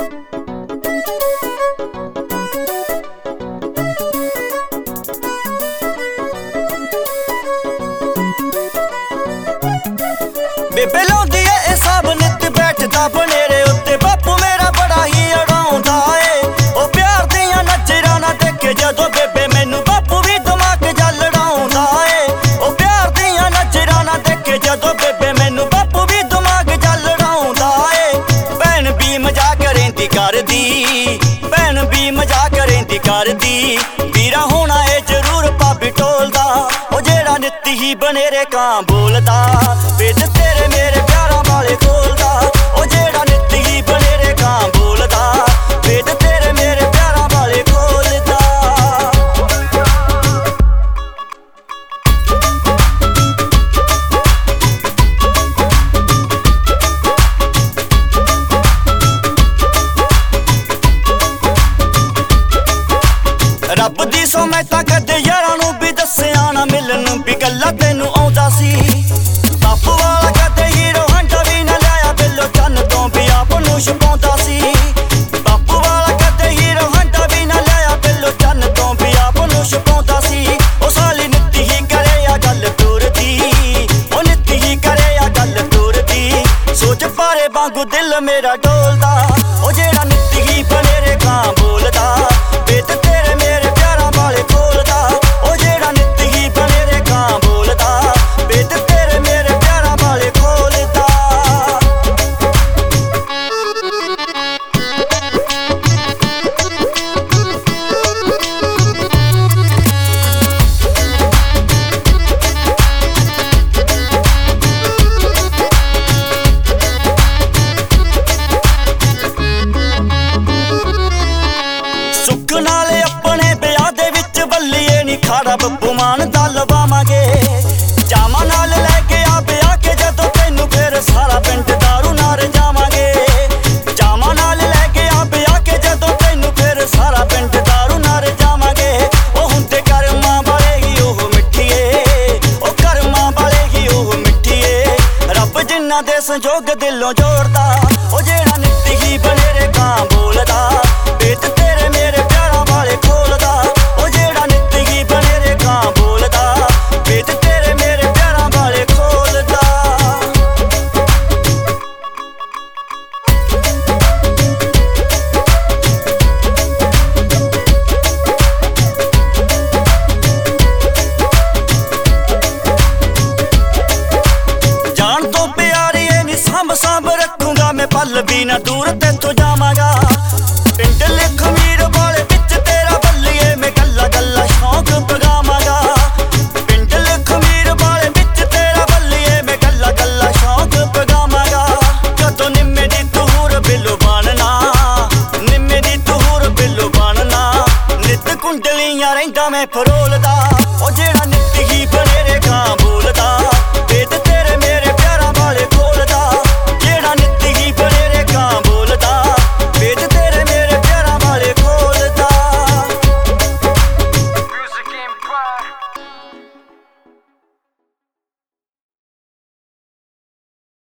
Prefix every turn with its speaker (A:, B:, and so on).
A: बेबे लाउंदी ऐ ए सब नित बैठदा बनेरे उत्ते बापू मेरा बड़ा ही अड़ाउंदा ए ओ प्यार दियां नजरां ना देखे जदों बेबे मैनू बापू भी दिमाग जा लड़ाउंदा ए ओ प्यार दियां नजरां ना देखे जदों बेबे मैनू बापू भी दिमाग जा लड़ाउंदा ए भैन भी मजाक रहिंदी करदी भैन भी मजाक रहिंदी करदी वीरा होना ए जरूर भाभी टोलदा ओ जेड़ा नित ही बनेरे कां बोलदा बेद तेरे मेरे प्यारां वाले खोलदा ओ जेड़ा नित ही बनेरे कां बोलदा बेद तेरे मेरे प्यारां वाले खोलदा। रब दी सौ मैं तां कदे यारां नूं भी दस्सिया ना मिलन भी गल्लां तैनूं आउंदा सी बापू वाला कदे हीरो हंडा भी ना लिया बिल्लो चन्न तो भी आप नूं छुपाउंदा सी बापू वाला कदे हीरो हंडा भी ना लिया बिल्लो चन्न तो भी आप नूं छुपाउंदा सी ओ साली नित ही करे आ गल दूर दी ओ नित ही करे आ गल दूर दी सोच पारे वांगू दिल मेरा डोलदा ओ जेड़ा नित ही बनेरे कां बोलदा बेद तेरे मेरे प्यारां वाले खोलदा ओ जेड़ा नित ही बनेरे कां बोलदा बेद तेरे मेरे प्यारां वाले खोलदा। सुख नाले अपने ब्याह दे विच बल्लीए नी खाड़ा बब्बू मान दा लवावांगे जामा नाल लैके आ ब्याह के जदों तैनू फिर सारा पिंड दारू नाल जावांगे जामा नाल लैके आ ब्याह के जदों तैनू फिर सारा पिंड दारू नाल जावांगे ओ हुंदे करमां वाले ही ओह मिठीए ओ करमां वाले ही ओह मिठीए रब जिन्ना दे संजोग दिलों जोड़दा ओ जेड़ा नित ही बनेरे कां बोलदा बेद तेरे मेरे प्यारां वाले खोलदा ओ जेड़ा नित ही बनेरे कां बोलदा बेद तेरे मेरे प्यारां वाले खोलदा। जान तो प्यारी ए नी सांभ सांभ रखूंगा मैं पल भी ना दूर तेथों जावांगा पिंड लखमीर वाले विच तेरा बल्लीए मैं गल्ला गल्ला शौक पगावांगा पिंड लखमीर वाले विच तेरा बल्लीए मैं गल्ला गल्ला शौक पगावांगा जदों निम्मे दी तूर बिल्लो बनना निम्मे दी तूर बिल्लो बनना नित कुंडलियां रहिंदा मैं फरोलदा ओ जेड़ा नित ही बनेरे कां बोलदा